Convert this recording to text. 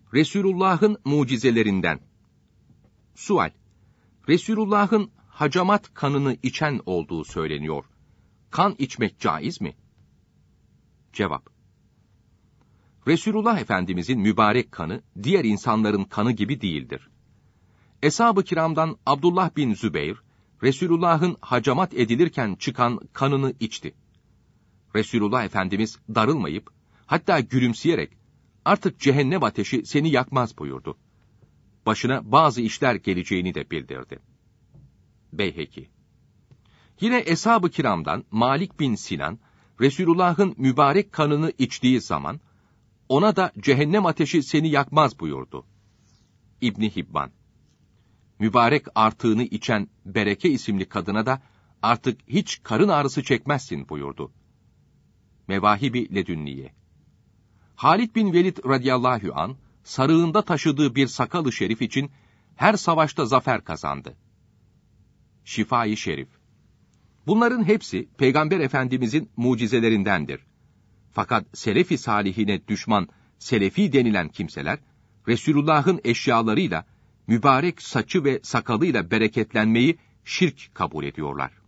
Resulullah'ın mucizelerinden. Sual: Resulullah'ın hacamat kanını içen olduğu söyleniyor. Kan içmek caiz mi? Cevap: Resulullah Efendimizin mübarek kanı, diğer insanların kanı gibi değildir. Eshab-ı kiramdan Abdullah bin Zübeyr, Resulullah'ın hacamat edilirken çıkan kanını içti. Resulullah Efendimiz darılmayıp, hatta gülümseyerek, artık cehennem ateşi seni yakmaz buyurdu. Başına bazı işler geleceğini de bildirdi. Beyheki. Yine Eshab-ı kiramdan Malik bin Sinan, Resulullah'ın mübarek kanını içtiği zaman, ona da cehennem ateşi seni yakmaz buyurdu. İbn Hibban. Mübarek artığını içen Bereke isimli kadına da artık hiç karın ağrısı çekmezsin buyurdu. Mevahib-i Ledünniye. Halid bin Velid radıyallahu an sarığında taşıdığı bir sakalı şerif için her savaşta zafer kazandı. Şifa-i Şerif. Bunların hepsi Peygamber Efendimizin mucizelerindendir. Fakat Selefi salihine düşman Selefi denilen kimseler, Resulullah'ın eşyalarıyla, mübarek saçı ve sakalıyla bereketlenmeyi şirk kabul ediyorlar.